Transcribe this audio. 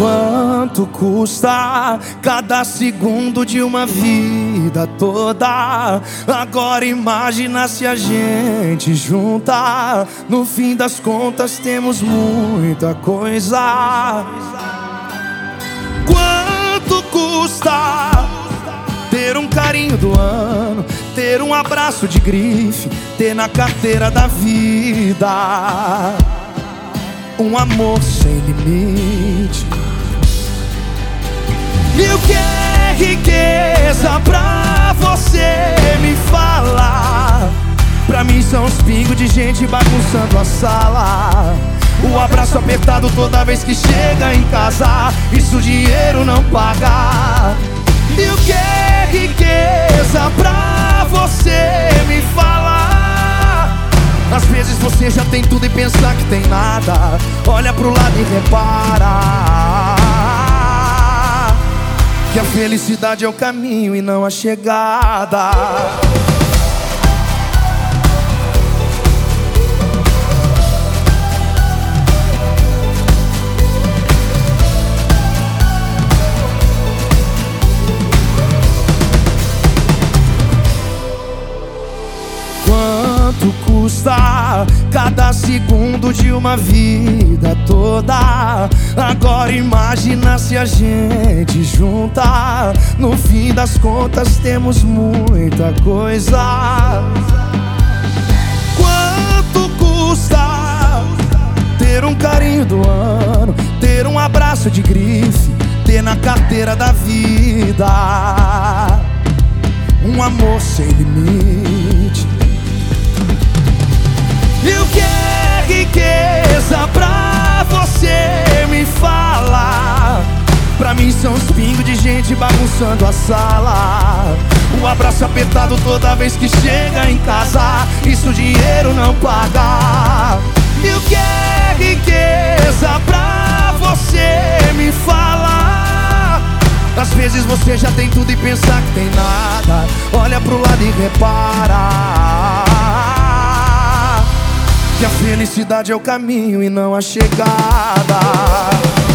Quanto custa cada segundo de uma vida toda? Agora imagina se a gente junta. No fim das contas temos muita coisa. Quanto custa ter um carinho do ano, ter um abraço de grife, ter na carteira da vida um amor sem limite? E o que é riqueza pra você? Me fala. Pra mim são os pingos de gente bagunçando a sala, o abraço apertado toda vez que chega em casa. Isso o dinheiro não paga. E o que é riqueza pra você? Me fala. Às vezes você já tem tudo e pensa que tem nada. Olha pro lado e repara que a felicidade é o caminho e não a chegada. Quanto custa cada segundo de uma vida toda? Agora imagina se a gente junta. No fim das contas temos muita coisa. Quanto custa ter um carinho do ano, ter um abraço de grife, ter na carteira da vida um amor sem limite? E o que é riqueza pra você? Me fala. Pra mim são os pingos de gente bagunçando a sala, o abraço apertado toda vez que chega em casa. Isso o dinheiro não paga. E o que é riqueza pra você? Me fala. Às vezes você já tem tudo e pensa que tem nada. Olha pro lado e repara que a felicidade é o caminho e não a chegada.